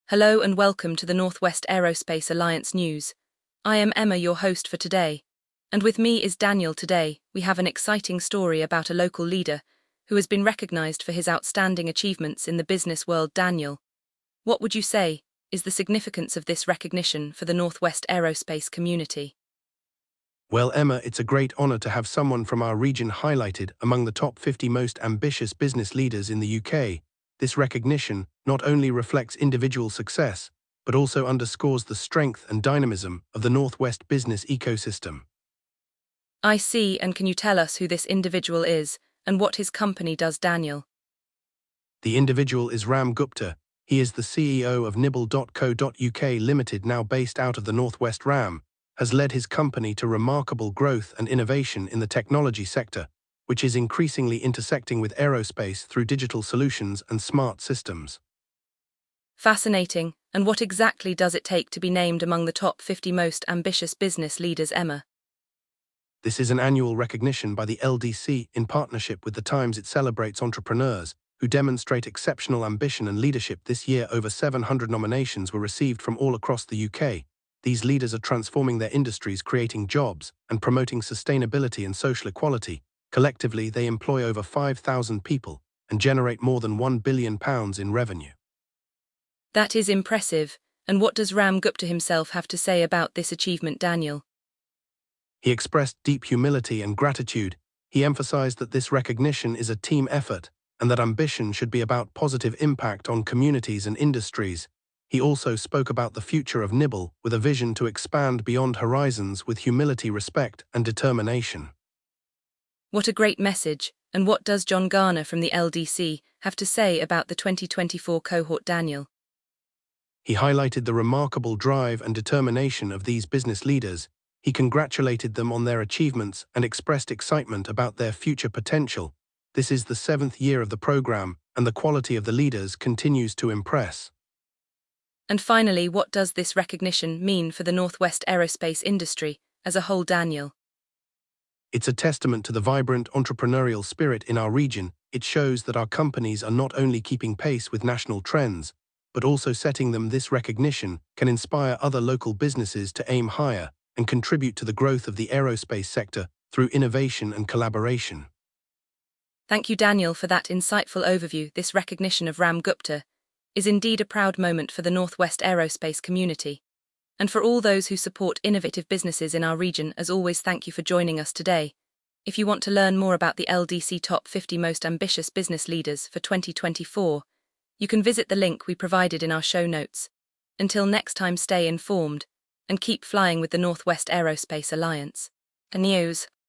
Hello and welcome to the Northwest Aerospace Alliance News. I am Emma, your host for today. And with me is Daniel. Today, we have an exciting story about a local leader who has been recognized for his outstanding achievements in the business world. Daniel, what would you say is the significance of this recognition for the Northwest Aerospace community? Well, Emma, it's a great honor to have someone from our region highlighted among the top 50 most ambitious business leaders in the UK. This recognition not only reflects individual success, but also underscores the strength and dynamism of the Northwest business ecosystem. I see, and can you tell us who this individual is and what his company does, Daniel? The individual is Ram Gupta. He is the CEO of Nibble.co.uk Limited, now based out of the Northwest. Ram has led his company to remarkable growth and innovation in the technology sector, which is increasingly intersecting with aerospace through digital solutions and smart systems. Fascinating. And what exactly does it take to be named among the top 50 most ambitious business leaders, Emma? This is an annual recognition by the LDC in partnership with The Times. It celebrates entrepreneurs who demonstrate exceptional ambition and leadership. This year, over 700 nominations were received from all across the UK. These leaders are transforming their industries, creating jobs, and promoting sustainability and social equality. Collectively, they employ over 5,000 people and generate more than £1 billion in revenue. That is impressive. And what does Ram Gupta himself have to say about this achievement, Daniel? He expressed deep humility and gratitude. He emphasized that this recognition is a team effort and that ambition should be about positive impact on communities and industries. He also spoke about the future of Nibble with a vision to expand beyond horizons with humility, respect, and determination. What a great message. And what does John Garner from the LDC have to say about the 2024 cohort, Daniel? He highlighted the remarkable drive and determination of these business leaders. He congratulated them on their achievements and expressed excitement about their future potential. This is the 7th year of the program, and the quality of the leaders continues to impress. And finally, what does this recognition mean for the Northwest aerospace industry as a whole, Daniel? It's a testament to the vibrant entrepreneurial spirit in our region. It shows that our companies are not only keeping pace with national trends, but also setting them. This recognition can inspire other local businesses to aim higher and contribute to the growth of the aerospace sector through innovation and collaboration. Thank you, Daniel, for that insightful overview. This recognition of Ram Gupta is indeed a proud moment for the Northwest aerospace community. And for all those who support innovative businesses in our region, as always, thank you for joining us today. If you want to learn more about the LDC Top 50 Most Ambitious Business Leaders for 2024, you can visit the link we provided in our show notes. Until next time, stay informed and keep flying with the Northwest Aerospace Alliance. A news.